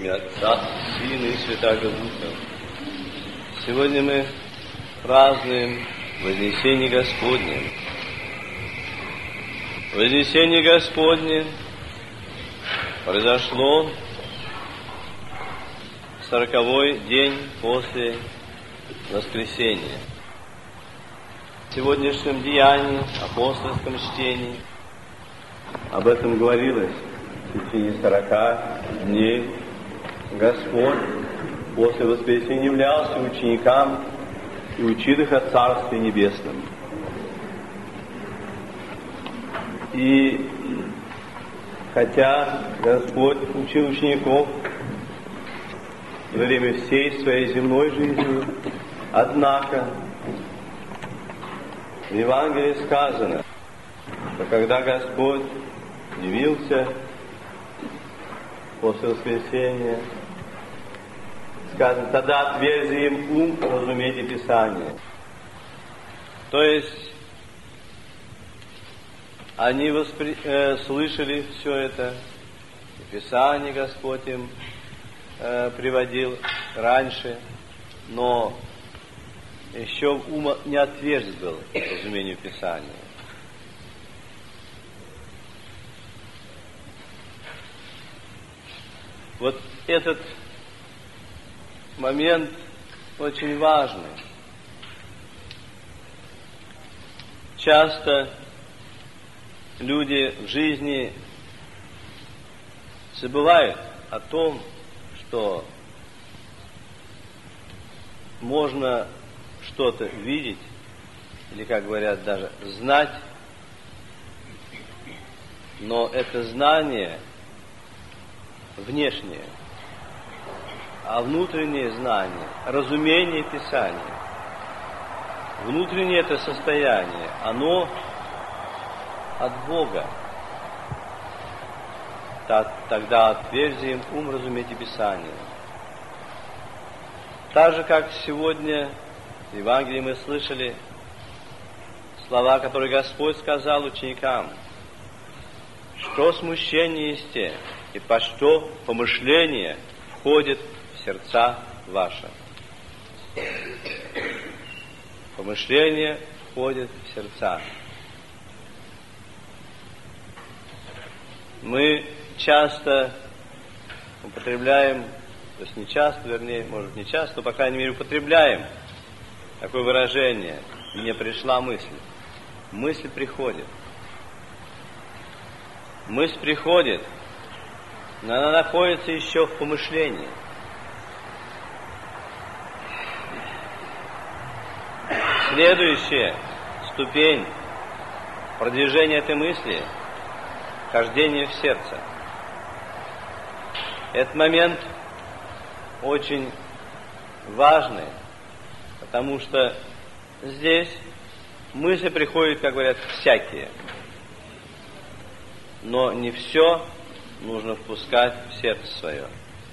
имя Отца, Сына и Святаго Духа. Сегодня мы празднуем Вознесение Господне. Вознесение Господне произошло в 40-й день после Воскресения. В сегодняшнем деянии, апостольском чтении, об этом говорилось в течение 40 дней. Господь после воскресения являлся ученикам и учил их о Царстве Небесном. И хотя Господь учил учеников во время всей своей земной жизни, однако в Евангелии сказано, что когда Господь явился после воскресения, сказано, тогда отверзи им ум разуметь и Писание. То есть они слышали все это, и Писание Господь им приводил раньше, но еще ум не отверз был к разумению Писания. Вот этот момент очень важный. Часто люди в жизни забывают о том, что можно что-то видеть, или, как говорят, даже знать, но это знание внешнее, а внутреннее знание, разумение Писания, внутреннее это состояние, оно от Бога. Тогда отверзи им ум разуметь и Писание. Так же, как сегодня в Евангелии мы слышали слова, которые Господь сказал ученикам, что смущение есть, и по что помышление входит в сердца ваши. Помышление входит в сердца. Мы часто употребляем, то есть не часто, вернее, может не часто, но, по крайней мере, употребляем такое выражение: «Мне пришла мысль». Мысль приходит. Мысль приходит, но она находится еще в помышлении. Следующая ступень продвижения этой мысли — вхождение в сердце. Этот момент очень важный, потому что здесь мысли приходят, как говорят, всякие. Но не все нужно впускать в сердце свое.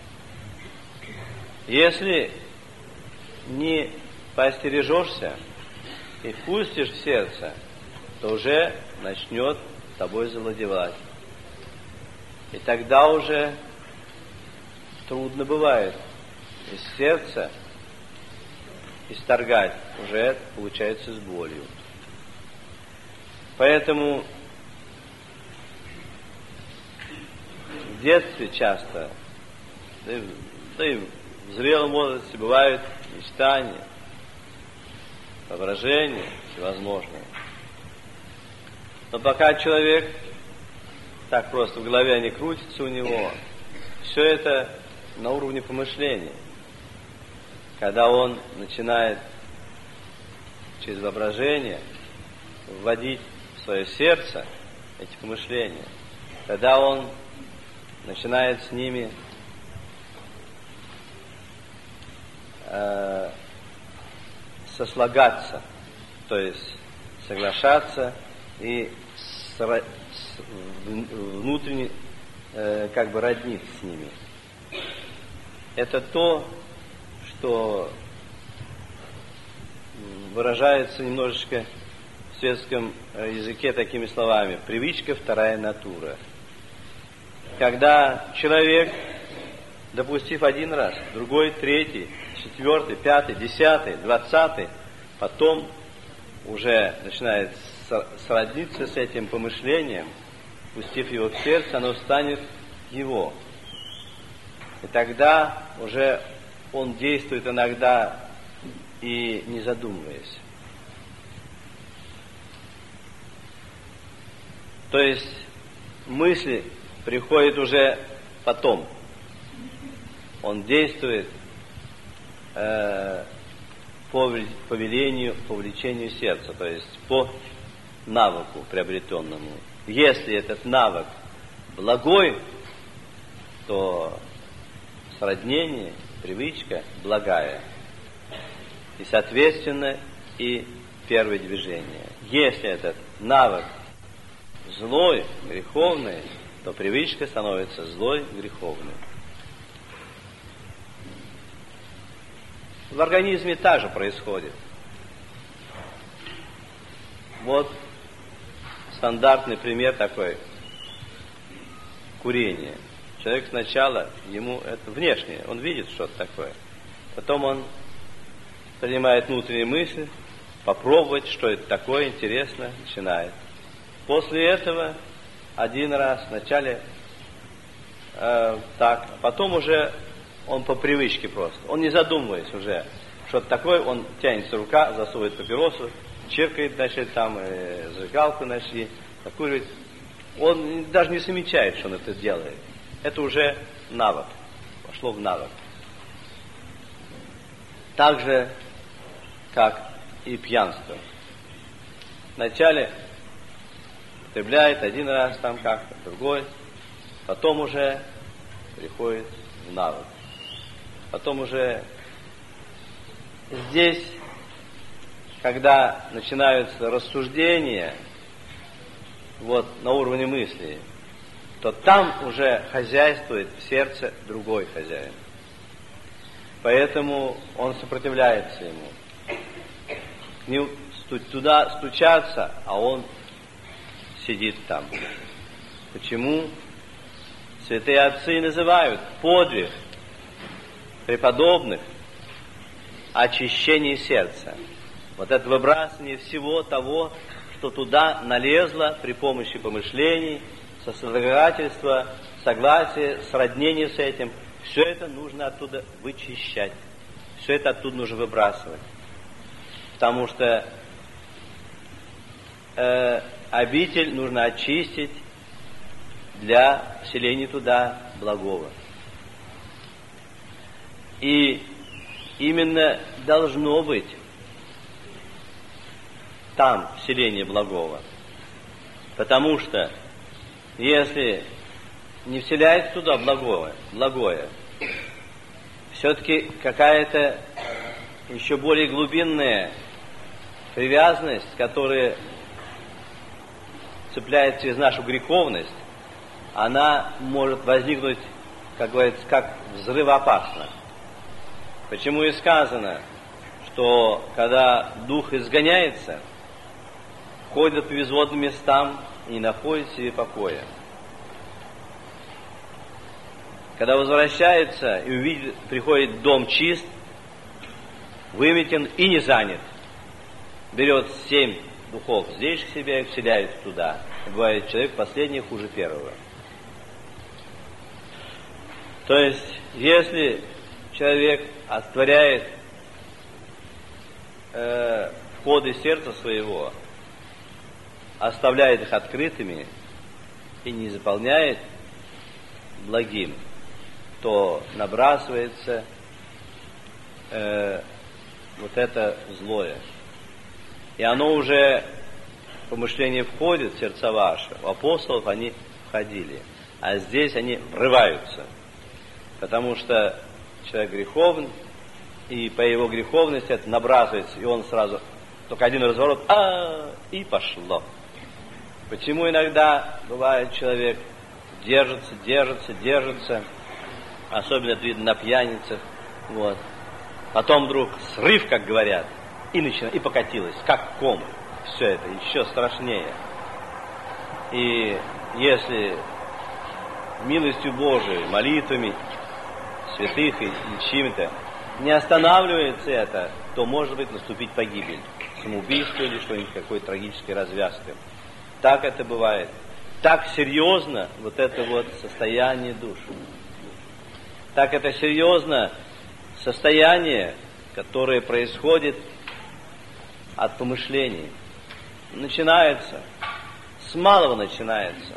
Если не поостережешься и впустишь в сердце, то уже начнет тобой завладевать. И тогда уже трудно бывает из сердца исторгать, уже это получается с болью. Поэтому в детстве часто, да и в зрелом возрасте бывают мечтания, воображения всевозможные. Но пока человек так просто в голове не крутится у него, все это на уровне помышления. Когда он начинает через воображение вводить в свое сердце эти помышления, тогда он начинает с ними сослагаться, то есть соглашаться и внутренне как бы родниться с ними. Это то, что выражается немножечко в светском языке такими словами: привычка — вторая натура. Когда человек допустив один раз, другой, третий, 4, 5, 10, 20, потом уже начинает сродниться с этим помышлением, пустив его в сердце, оно станет его. И тогда уже он действует иногда и не задумываясь. То есть мысли приходят уже потом. Он действует по велению, по влечению сердца, то есть по навыку приобретенному. Если этот навык благой, то сроднение, привычка благая. И, соответственно, и первое движение. Если этот навык злой, греховный, то привычка становится злой, греховной. В организме также происходит. Вот стандартный пример такой. Курение. Человек сначала, ему это внешнее, он видит что-то такое. Потом он принимает внутренние мысли, попробовать, что это такое, интересно, начинает. После этого один раз, вначале так, а потом уже он по привычке просто. Он не задумываясь уже, что-то такое, он тянется рука, засовывает папиросу, чиркает, значит, там, зажигалку, значит, закуривает. Он даже не замечает, что он это делает. Это уже навык, пошло в навык. Так же, как и пьянство. Вначале употребляет один раз там как-то, другой, потом уже приходит в навык. Потом уже здесь, когда начинаются рассуждения, вот на уровне мысли, то там уже хозяйствует в сердце другой хозяин. Поэтому он сопротивляется ему. К нему туда стучаться, а он сидит там. Почему? Святые отцы называют подвиг преподобных очищение сердца. Вот это выбрасывание всего того, что туда налезло при помощи помышлений, сосредоточительства, согласия, сроднения с этим. Все это нужно оттуда вычищать. Все это оттуда нужно выбрасывать. Потому что обитель нужно очистить для вселения туда благого. И именно должно быть там вселение благого. Потому что если не вселяется туда благое, все-таки какая-то еще более глубинная привязанность, которая цепляется через нашу греховность, она может возникнуть, как говорится, как взрывоопасно. Почему и сказано, что когда дух изгоняется, ходит по безводным местам и не находит себе покоя. Когда возвращается и увидит, приходит дом чист, выметен и не занят, берет 7 духов здесь к себе и вселяет туда. И бывает, человек последний хуже первого. То есть, если человек отворяет входы сердца своего, оставляет их открытыми и не заполняет благим, то набрасывается вот это злое. И оно уже, помышление входит в сердца ваши. У апостолов они входили, а здесь они врываются. Потому что человек греховен, и по его греховности это набрасывается, и он сразу, только один разворот, и пошло. Почему иногда бывает человек держится, особенно это видно на пьяницах, вот. Потом вдруг срыв, как говорят, и покатилось, как ком. Все это еще страшнее. И если милостью Божией, молитвами святых и чьим-то, не останавливается это, то может быть наступить погибель, самоубийство или что-нибудь, какой-то трагической развязкой. Так это бывает. Так серьезно вот это вот состояние душ. Так это серьезно состояние, которое происходит от помышлений. Начинается, с малого начинается.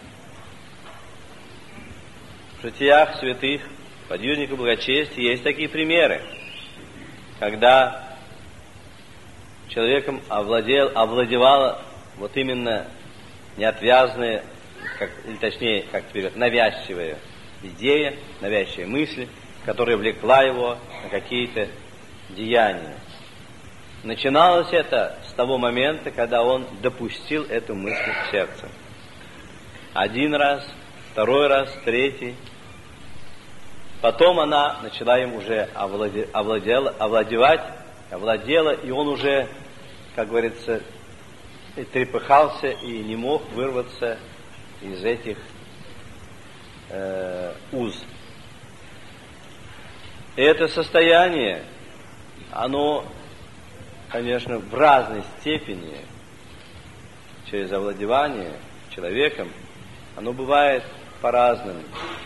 В житиях святых, подвижников благочестия есть такие примеры, когда человеком овладевала вот именно неотвязная, или точнее, как теперь говорят, навязчивая идея, навязчивая мысль, которая влекла его на какие-то деяния. Начиналось это с того момента, когда он допустил эту мысль в сердце. Один раз, второй раз, третий. Потом она начала им уже овладела, и он уже, как говорится, трепыхался и не мог вырваться из этих уз. И это состояние, оно, конечно, в разной степени, через овладевание человеком, оно бывает по разным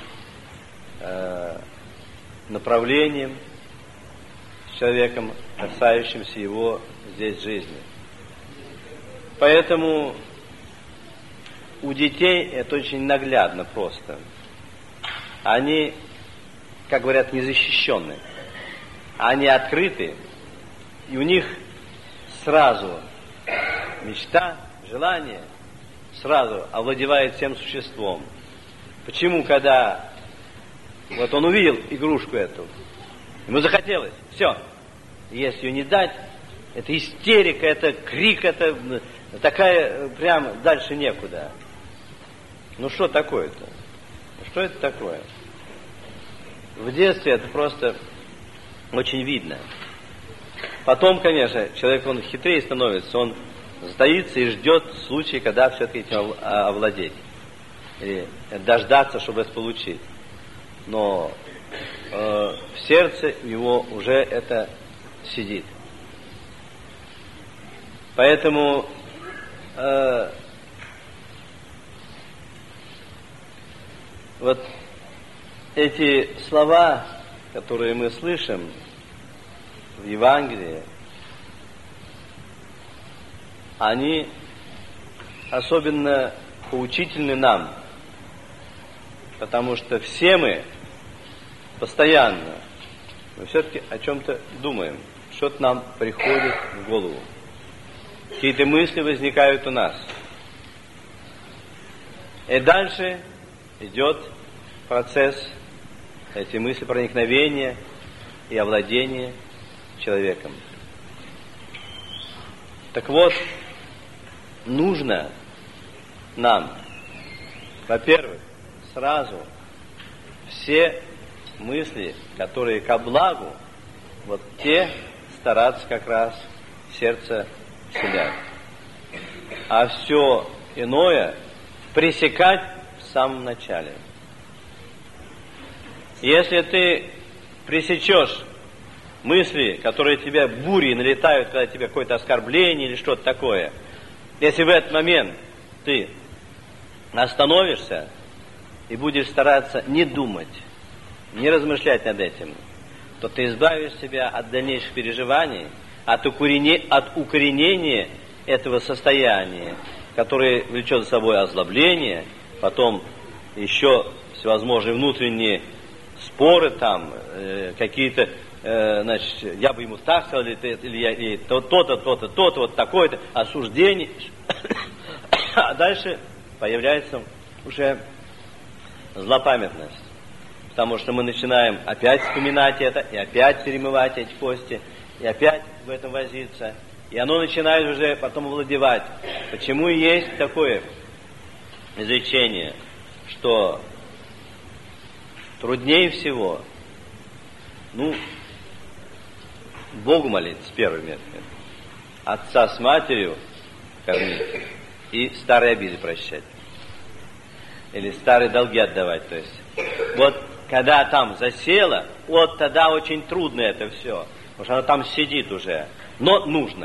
направлениям с человеком, касающимся его здесь жизни. Поэтому у детей это очень наглядно просто. Они, как говорят, незащищенны. Они открыты, и у них сразу мечта, желание сразу овладевает всем существом. Почему, когда вот он увидел игрушку эту, ему захотелось, все, если ее не дать, это истерика, это крик, это такая, прям дальше некуда. Ну что такое-то? Что это такое? В детстве это просто очень видно. Потом, конечно, человек, он хитрее становится, он затаится и ждет случая, когда все-таки этим овладеть. Или дождаться, чтобы это получить. Но в сердце его уже это сидит. Поэтому вот эти слова, которые мы слышим в Евангелии, они особенно поучительны нам, потому что все мы постоянно, мы все-таки о чем-то думаем, что-то нам приходит в голову, какие-то мысли возникают у нас. И дальше идет процесс, эти мысли проникновения и овладения человеком. Так вот, нужно нам, во-первых, сразу все мысли, которые ко благу, вот те стараться как раз в сердце вселять. А все иное пресекать в самом начале. Если ты пресечешь мысли, которые тебя бурей налетают, когда тебе какое-то оскорбление или что-то такое, если в этот момент ты остановишься и будешь стараться не думать, не размышлять над этим, то ты избавишь себя от дальнейших переживаний, от укоренения этого состояния, которое влечет за собой озлобление, потом еще всевозможные внутренние споры там, какие-то, значит, я бы ему так сказал, или то-то, то-то, то-то, вот такое-то осуждение. А дальше появляется уже злопамятность, потому что мы начинаем опять вспоминать это, и опять перемывать эти кости, и опять в этом возиться, и оно начинает уже потом овладевать. Почему и есть такое изречение, что труднее всего, Богу молиться, первый метод, отца с матерью кормить и старые обиды прощать. Или старые долги отдавать, то есть. Вот, когда там засело, вот тогда очень трудно это все, потому что оно там сидит уже. Но нужно.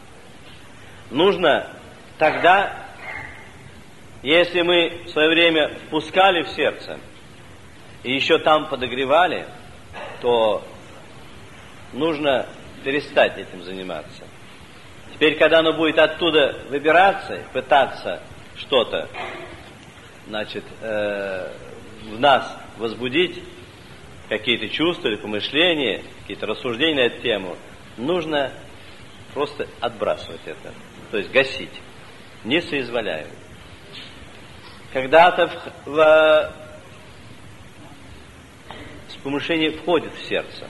Нужно тогда, если мы в свое время впускали в сердце и еще там подогревали, то нужно перестать этим заниматься. Теперь, когда оно будет оттуда выбираться, пытаться что-то, значит, в нас возбудить, какие-то чувства или помышления, какие-то рассуждения на эту тему, нужно просто отбрасывать это, то есть гасить, не соизволяя. Когда-то помышление входит в сердце,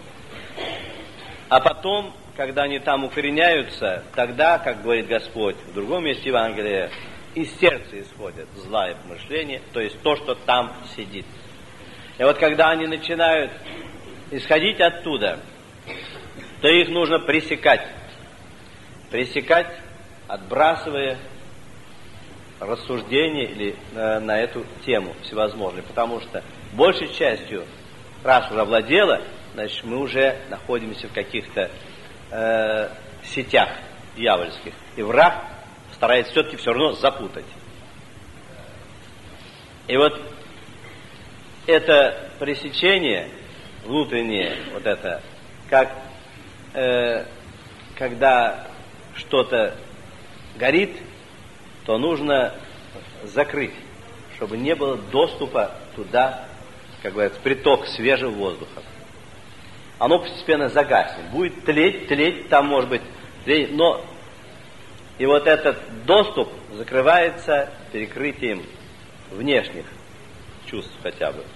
а потом, когда они там укореняются, тогда, как говорит Господь в другом месте Евангелия, из сердца исходят злое помышление, то есть то, что там сидит. И вот когда они начинают исходить оттуда, то их нужно пресекать. Пресекать, отбрасывая рассуждения или на эту тему всевозможные. Потому что большей частью, раз уже овладело, значит, мы уже находимся в каких-то сетях дьявольских. И враг старается все-таки все равно запутать. И вот это пресечение внутреннее, вот это, как когда что-то горит, то нужно закрыть, чтобы не было доступа туда, как говорится, приток свежего воздуха. Оно постепенно загаснет. Будет тлеть, там может быть тлеть, но и вот этот доступ закрывается перекрытием внешних чувств хотя бы.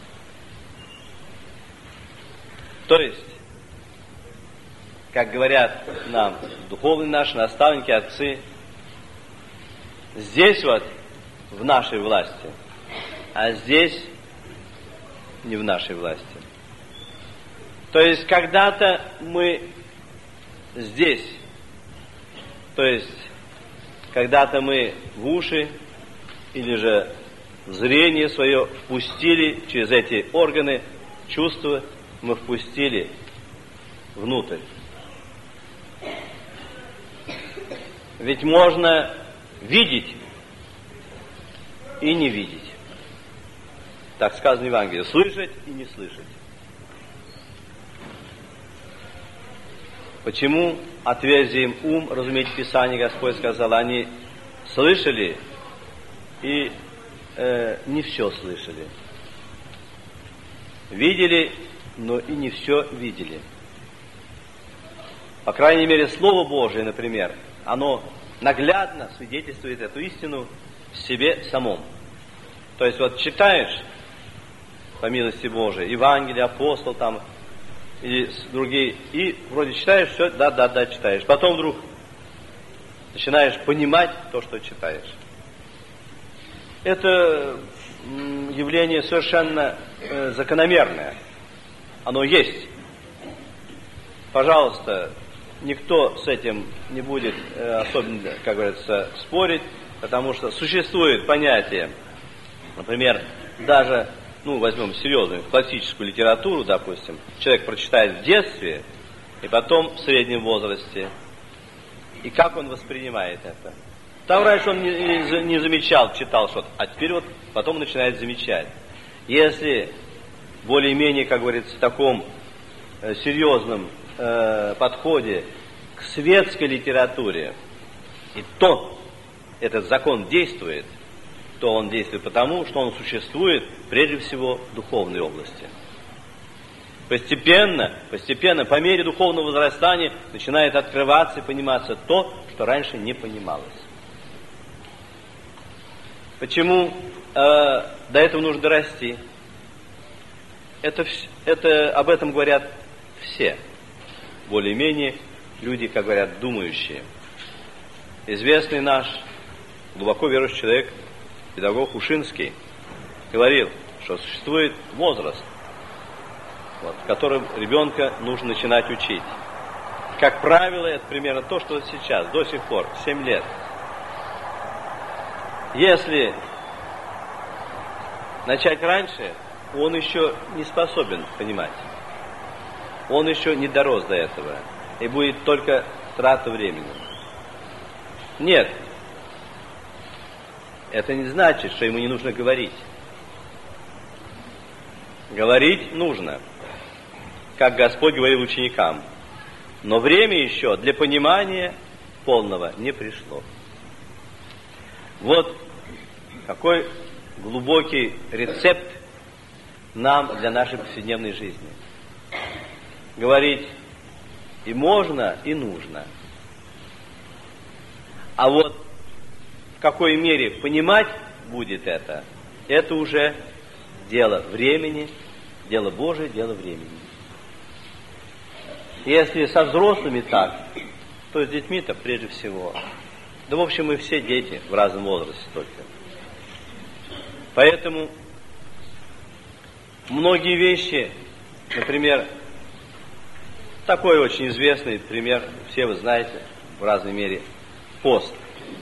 То есть, как говорят нам духовные наши наставники, отцы, здесь вот в нашей власти, а здесь не в нашей власти. То есть, когда-то мы здесь, то есть, когда-то мы в уши или же в зрение свое впустили через эти органы чувства, мы впустили внутрь. Ведь можно видеть и не видеть. Так сказано в Евангелии. Слышать и не слышать. Почему отверзи им ум, разумеете, Писание, Господь сказал, они слышали и не все слышали. Видели, но и не все видели. По крайней мере, Слово Божие, например, оно наглядно свидетельствует эту истину в себе самом. То есть вот читаешь, по милости Божией, Евангелие, апостол там, или другие, и вроде читаешь все, да, читаешь. Потом вдруг начинаешь понимать то, что читаешь. Это явление совершенно закономерное. Оно есть. Пожалуйста, никто с этим не будет особенно, как говорится, спорить, потому что существует понятие, например, даже, возьмем серьезную классическую литературу, допустим, человек прочитает в детстве, и потом в среднем возрасте, и как он воспринимает это. Там раньше он не замечал, читал что-то, а теперь вот потом начинает замечать. Если более-менее, как говорится, в таком серьезном подходе к светской литературе, и то этот закон действует, то он действует потому, что он существует прежде всего в духовной области. Постепенно, по мере духовного возрастания начинает открываться и пониматься то, что раньше не понималось. Почему до этого нужно дорасти? Об этом говорят все, более-менее люди, как говорят, думающие. Известный наш глубоко верующий человек, педагог Ушинский, говорил, что существует возраст, в котором ребенка нужно начинать учить. Как правило, это примерно то, что сейчас, до сих пор, 7 лет. Если начать раньше, он еще не способен понимать. он еще не дорос до этого, и будет только трата времени. Нет, это не значит, что ему не нужно говорить. Говорить нужно, как Господь говорил ученикам, но время еще для понимания полного не пришло. Вот какой глубокий рецепт нам для нашей повседневной жизни. Говорить и можно, и нужно. А вот в какой мере понимать будет это уже дело времени, дело Божие, дело времени. Если со взрослыми так, то с детьми-то прежде всего. Да, в общем, мы все дети в разном возрасте только. Поэтому многие вещи, например, такой очень известный пример, все вы знаете, в разной мере, пост.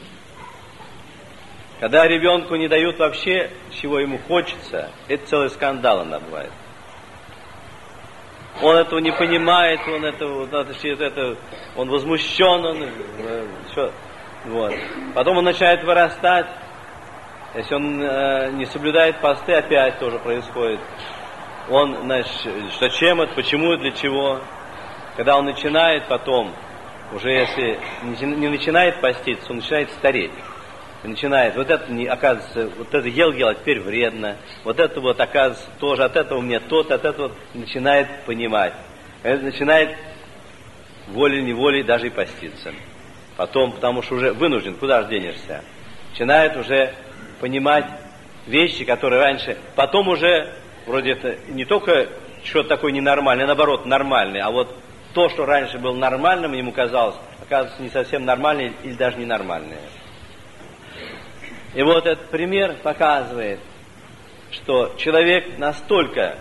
Когда ребенку не дают вообще, чего ему хочется, это целый скандал иногда бывает. Он этого не понимает, он возмущен, вот. Потом он начинает вырастать. Если он не соблюдает посты, опять тоже происходит. Он, значит, зачем это, почему, для чего? Когда он начинает потом, уже если не начинает поститься, он начинает стареть. И начинает, вот это, оказывается, вот это ел, а теперь вредно. Вот это вот, оказывается, тоже, от этого мне от этого начинает понимать. Это начинает волей-неволей даже и поститься. Потом, потому что уже вынужден, куда же денешься? Начинает уже понимать вещи, которые раньше, потом уже, вроде это не только что-то такое ненормальное, а наоборот, нормальное, а вот то, что раньше было нормальным, ему казалось, оказывается, не совсем нормальное или даже ненормальное. И вот этот пример показывает, что человек настолько,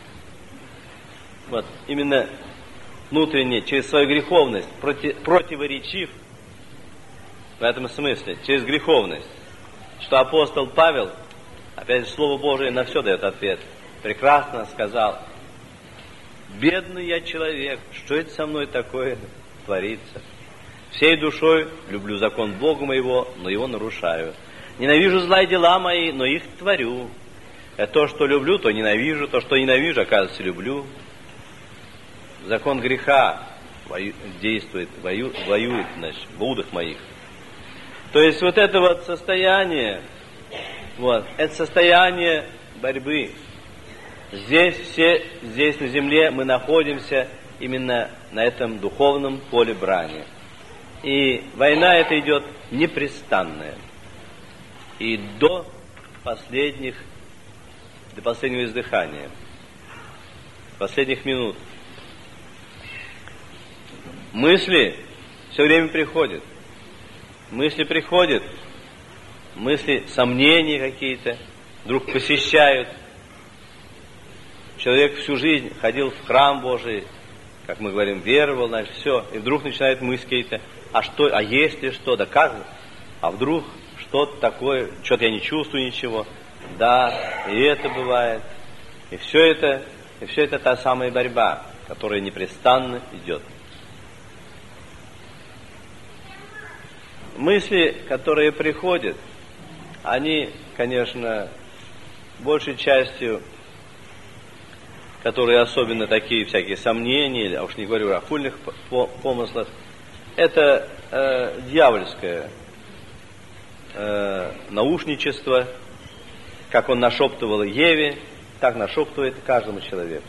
вот именно внутренне, через свою греховность, противоречив, в этом смысле, через греховность, что апостол Павел, опять же, Слово Божие на все дает ответ, прекрасно сказал: «Бедный я человек, что это со мной такое творится? Всей душой люблю закон Бога моего, но его нарушаю. Ненавижу злые дела мои, но их творю. То, что люблю, то ненавижу, то, что ненавижу, оказывается, люблю». Закон греха действует, воюет, значит, в удах моих. То есть вот это вот состояние, это состояние борьбы. Здесь на земле мы находимся именно на этом духовном поле брани. И война эта идет непрестанная. И до последнего издыхания, последних минут. Мысли все время приходят. Мысли приходят, мысли, сомнения какие-то вдруг посещают. Человек всю жизнь ходил в храм Божий, как мы говорим, веровал, значит, все. И вдруг начинает мысли какие-то: а если что, да как? А вдруг что-то такое, что-то я не чувствую ничего. Да, и это бывает. И все это та самая борьба, которая непрестанно идет. Мысли, которые приходят, они, конечно, большей частью, которые особенно такие всякие сомнения, а уж не говорю о хульных помыслах, это дьявольское наушничество, как он нашептывал Еве, так нашептывает каждому человеку.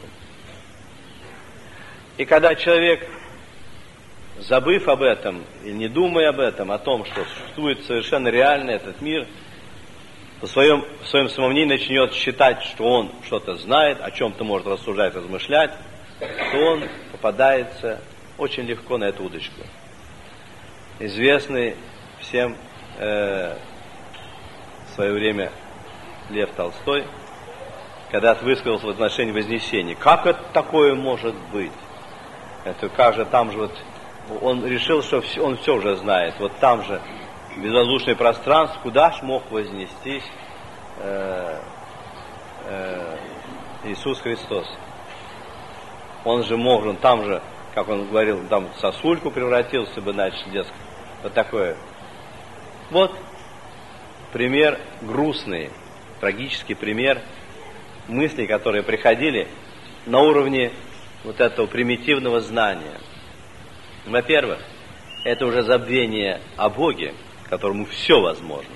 И когда человек, забыв об этом, или не думая об этом, о том, что существует совершенно реально этот мир, в своем самомнении начнет считать, что он что-то знает, о чем-то может рассуждать, размышлять, то он попадается очень легко на эту удочку. Известный всем в свое время Лев Толстой когда-то высказался в отношении Вознесения: как это такое может быть? Это как же там же вот он решил, что он все уже знает. Вот там же безвоздушное пространство, куда ж мог вознестись Иисус Христос? Он же мог, он там же, как он говорил, там в сосульку превратился бы, значит, дескать, вот такое. Вот пример грустный, трагический пример мыслей, которые приходили на уровне вот этого примитивного знания. Во-первых, это уже забвение о Боге, которому все возможно.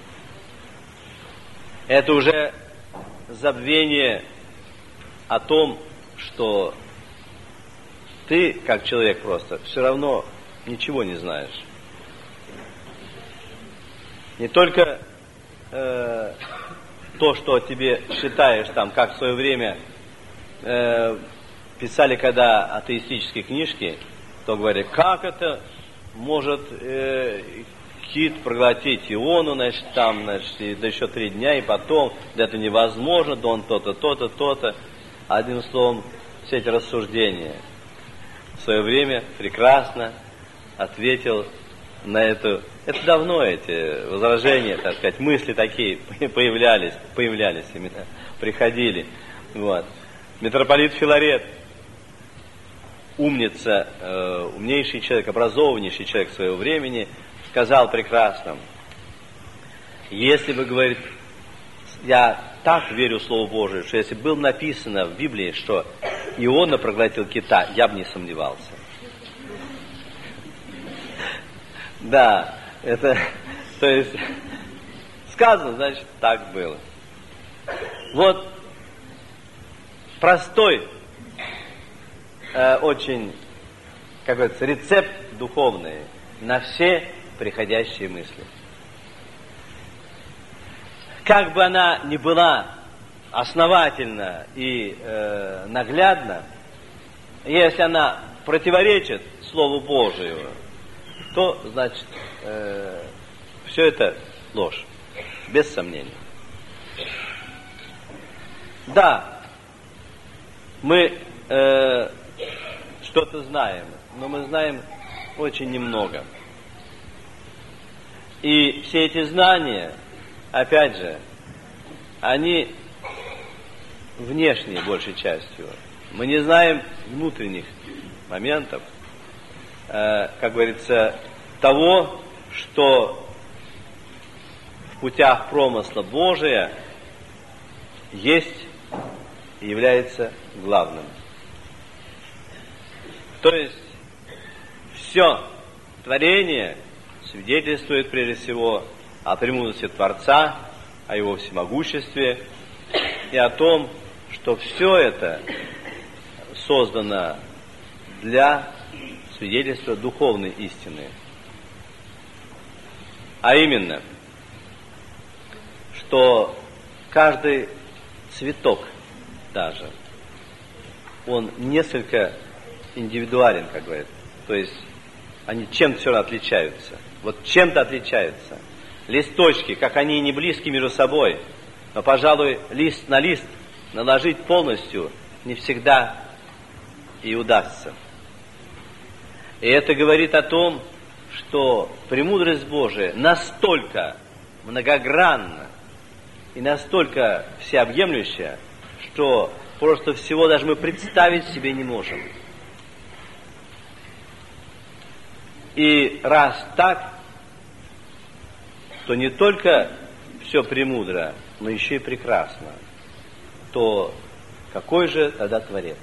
Это уже забвение о том, что ты, как человек просто, все равно ничего не знаешь. Не только то, что тебе считаешь, там, как в свое время писали, когда атеистические книжки, то говорили, как это может кит проглотить Иону, значит, там, значит, да еще 3 дня, и потом, да это невозможно, да он то-то, то-то, то-то. Одним словом, все эти рассуждения. В свое время прекрасно ответил на это давно эти возражения, так сказать, мысли такие появлялись именно, приходили. Вот. Митрополит Филарет, умница, умнейший человек, образованнейший человек своего времени, сказал прекрасно, если бы, говорит, я так верю в Слово Божие, что если было написано в Библии, что Иона проглотил кита, я бы не сомневался. Да, это, то есть, сказано, значит, так было. Вот простой, очень, как говорится, рецепт духовный на все приходящие мысли. Как бы она ни была основательна и наглядна, если она противоречит Слову Божию, то, значит, все это ложь, без сомнения. Да, мы что-то знаем, но мы знаем очень немного. И все эти знания, опять же, они внешние большей частью. Мы не знаем внутренних моментов, как говорится, того, что в путях промысла Божия есть и является главным. То есть все творение свидетельствует прежде всего о премудрости Творца, о Его всемогуществе и о том, что все это создано для свидетельства духовной истины. А именно, что каждый цветок даже, он несколько индивидуален, как говорят. То есть они чем-то все равно отличаются. Вот чем-то отличаются. Листочки, как они и не близки между собой, но, пожалуй, лист на лист наложить полностью не всегда и удастся. И это говорит о том, что премудрость Божия настолько многогранна и настолько всеобъемлющая, что просто всего даже мы представить себе не можем. И раз так, то не только все премудро, но еще и прекрасно, то какой же тогда Творец?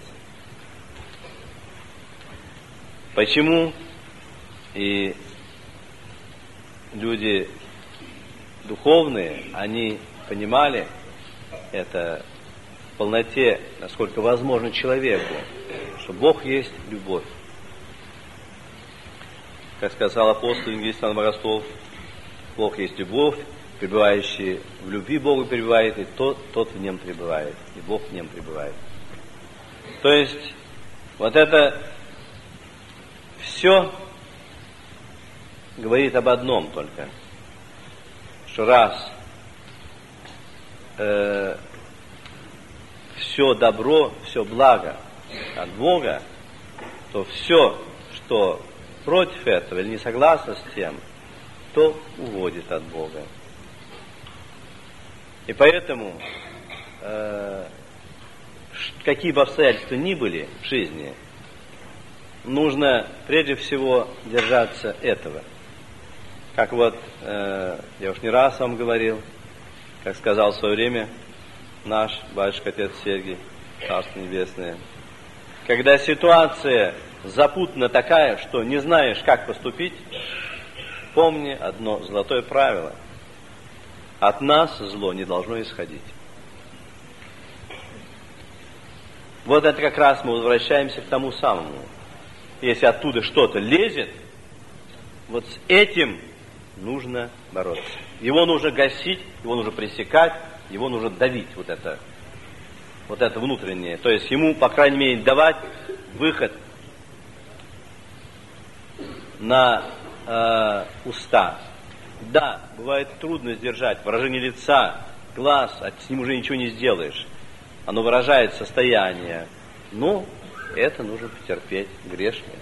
Почему и люди духовные, они понимали это в полноте, насколько возможно человеку, что Бог есть любовь. Как сказал апостол евангелист Иоанн Богослов, Бог есть любовь, пребывающий в любви Богу пребывает, и тот в нем пребывает, и Бог в нем пребывает. То есть, вот это все говорит об одном только, что раз все добро, все благо от Бога, то все, что против этого или не согласно с тем, то уводит от Бога. И поэтому, какие бы обстоятельства ни были в жизни, нужно прежде всего держаться этого. Как вот, я уж не раз вам говорил, как сказал в свое время наш батюшка отец Сергий, Царство Небесное, когда ситуация запутана такая, что не знаешь, как поступить, помни одно золотое правило. От нас зло не должно исходить. Вот это как раз мы возвращаемся к тому самому. Если оттуда что-то лезет, вот с этим нужно бороться. Его нужно гасить, его нужно пресекать, его нужно давить, вот это внутреннее. То есть ему, по крайней мере, давать выход на уста. Да, бывает трудно сдержать выражение лица, глаз, с ним уже ничего не сделаешь. Оно выражает состояние, но это нужно потерпеть, грешное.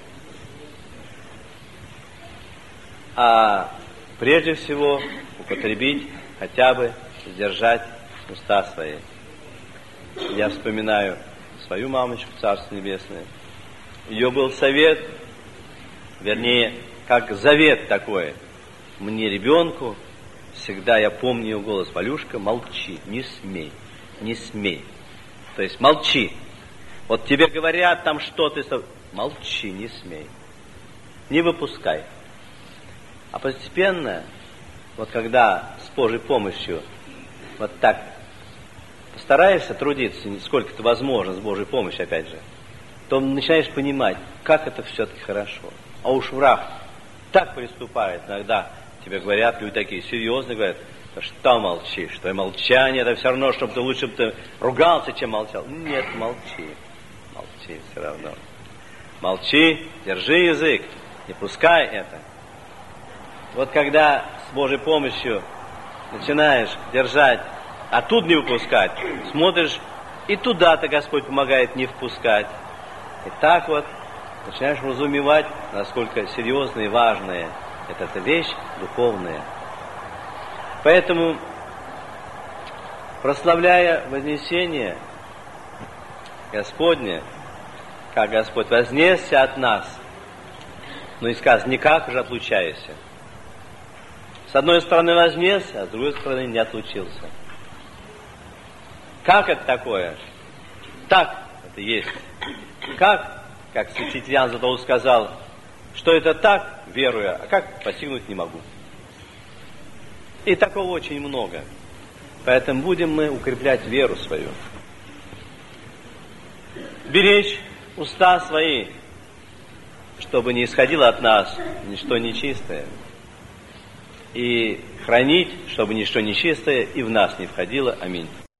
А прежде всего употребить, хотя бы сдержать уста свои. Я вспоминаю свою мамочку, Царство Небесное. Ее был совет, вернее, как завет такой. Мне, ребенку, всегда я помню ее голос: Валюшка, молчи, не смей, не смей. То есть молчи. Вот тебе говорят там что-то, молчи, не смей. Не выпускай. А постепенно, вот когда с Божьей помощью вот так постараешься трудиться, сколько это возможно, с Божьей помощью, опять же, то начинаешь понимать, как это все-таки хорошо. А уж враг так приступает, иногда тебе говорят, люди такие серьезные, говорят: что молчишь, что и молчание, это все равно, чтобы ты лучше бы ты ругался, чем молчал. Нет, молчи, молчи все равно. Молчи, держи язык, не пускай это. Вот когда с Божьей помощью начинаешь держать, а тут не выпускать, смотришь, и туда-то Господь помогает не впускать. И так вот начинаешь разумевать, насколько серьезная и важная эта вещь духовная. Поэтому, прославляя вознесение Господне, как Господь вознесся от нас, но и сказано, никак уже отлучайся. С одной стороны вознесся, а с другой стороны не отлучился. Как это такое? Так это есть. Как святитель Иоанн Златоуст сказал, что это так, веруя, а как постигнуть не могу. И такого очень много. Поэтому будем мы укреплять веру свою. Беречь уста свои, чтобы не исходило от нас ничто нечистое. И хранить, чтобы ничто нечистое и в нас не входило. Аминь.